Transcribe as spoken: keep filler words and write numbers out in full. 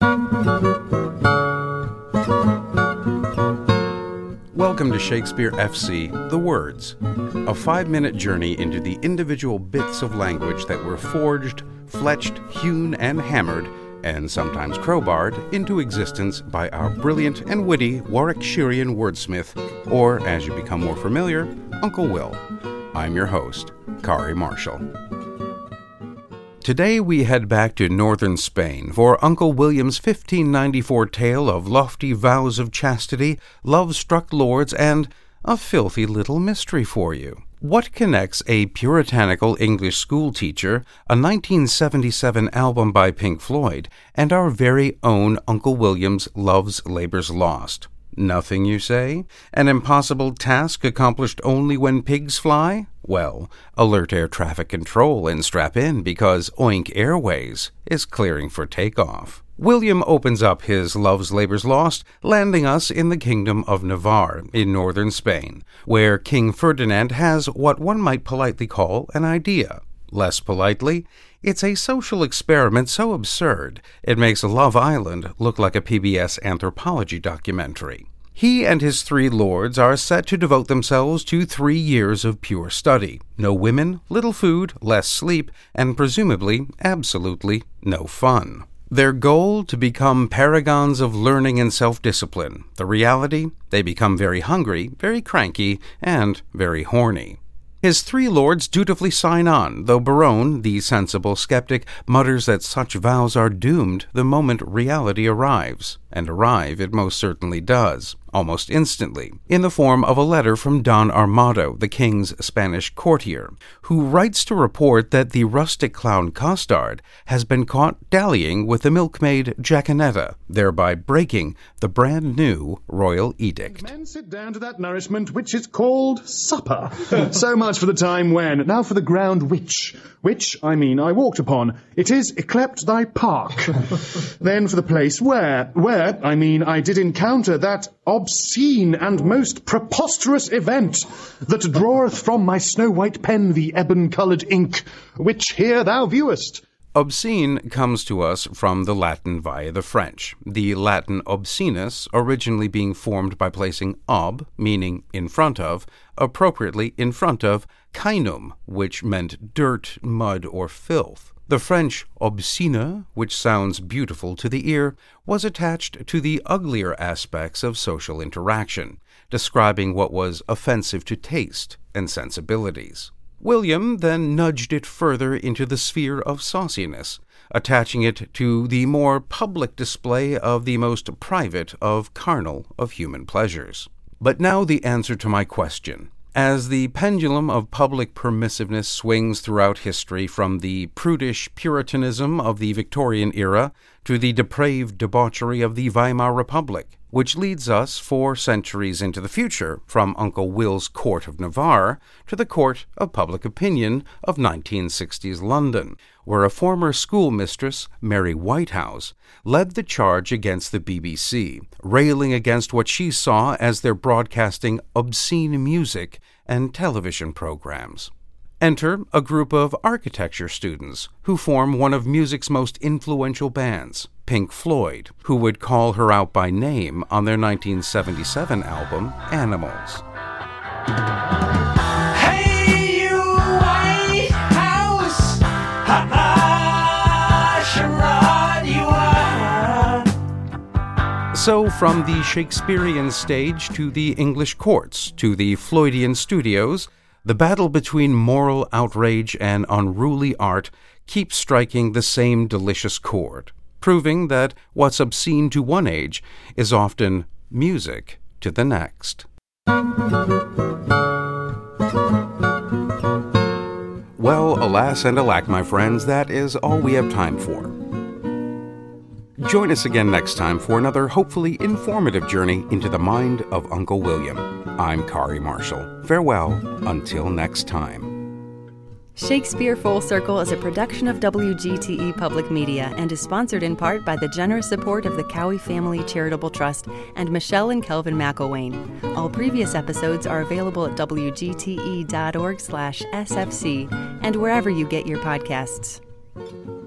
Welcome to Shakespeare F C, The Words, a five-minute journey into the individual bits of language that were forged, fletched, hewn, and hammered, and sometimes crowbarred, into existence by our brilliant and witty Warwickshirean wordsmith, or, as you become more familiar, Uncle Will. I'm your host, Kari Marshall. Today we head back to northern Spain for Uncle William's fifteen ninety-four tale of lofty vows of chastity, love-struck lords, and a filthy little mystery for you. What connects a puritanical English schoolteacher, a nineteen seventy-seven album by Pink Floyd, and our very own Uncle William's Love's Labour's Lost? Nothing, you say? An impossible task accomplished only when pigs fly? Well, alert air traffic control and strap in because Oink Airways is clearing for takeoff. William opens up his Love's Labour's Lost, landing us in the Kingdom of Navarre in northern Spain, where King Ferdinand has what one might politely call an idea. Less politely, it's a social experiment so absurd it makes Love Island look like a P B S anthropology documentary. He and his three lords are set to devote themselves to three years of pure study. No women, little food, less sleep, and presumably, absolutely, no fun. Their goal, to become paragons of learning and self-discipline. The reality, they become very hungry, very cranky, and very horny. His three lords dutifully sign on, though Barone, the sensible skeptic, mutters that such vows are doomed the moment reality arrives. And arrive it most certainly does, almost instantly, in the form of a letter from Don Armado, the king's Spanish courtier, who writes to report that the rustic clown Costard has been caught dallying with the milkmaid Jacanetta, thereby breaking the brand-new royal edict. Men sit down to that nourishment which is called supper. So much for the time when. Now for the ground which, which, I mean, I walked upon. It is yclept thy park. Then for the place where, where, I mean, I did encounter that obscene and most preposterous event that draweth from my snow-white pen the ebon-coloured ink, which here thou viewest. Obscene comes to us from the Latin via the French, the Latin obscenus originally being formed by placing ob, meaning in front of, appropriately in front of cainum, which meant dirt, mud, or filth. The French obscene, which sounds beautiful to the ear, was attached to the uglier aspects of social interaction, describing what was offensive to taste and sensibilities. William then nudged it further into the sphere of sauciness, attaching it to the more public display of the most private of carnal of human pleasures. But now the answer to my question. As the pendulum of public permissiveness swings throughout history from the prudish puritanism of the Victorian era to the depraved debauchery of the Weimar Republic, which leads us four centuries into the future from Uncle Will's court of Navarre to the court of public opinion of nineteen sixties London, where a former schoolmistress, Mary Whitehouse, led the charge against the B B C, railing against what she saw as their broadcasting obscene music and television programs. Enter a group of architecture students who form one of music's most influential bands, Pink Floyd, who would call her out by name on their nineteen seventy-seven album, Animals. Hey, you White House, ha-ha, charade you are. So, from the Shakespearean stage to the English courts to the Floydian studios, the battle between moral outrage and unruly art keeps striking the same delicious chord, proving that what's obscene to one age is often music to the next. Well, alas and alack, my friends, that is all we have time for. Join us again next time for another hopefully informative journey into the mind of Uncle William. I'm Kari Marshall. Farewell until next time. Shakespeare Full Circle is a production of W G T E Public Media and is sponsored in part by the generous support of the Cowie Family Charitable Trust and Michelle and Kelvin McElwain. All previous episodes are available at W G T E dot org slash S F C and wherever you get your podcasts.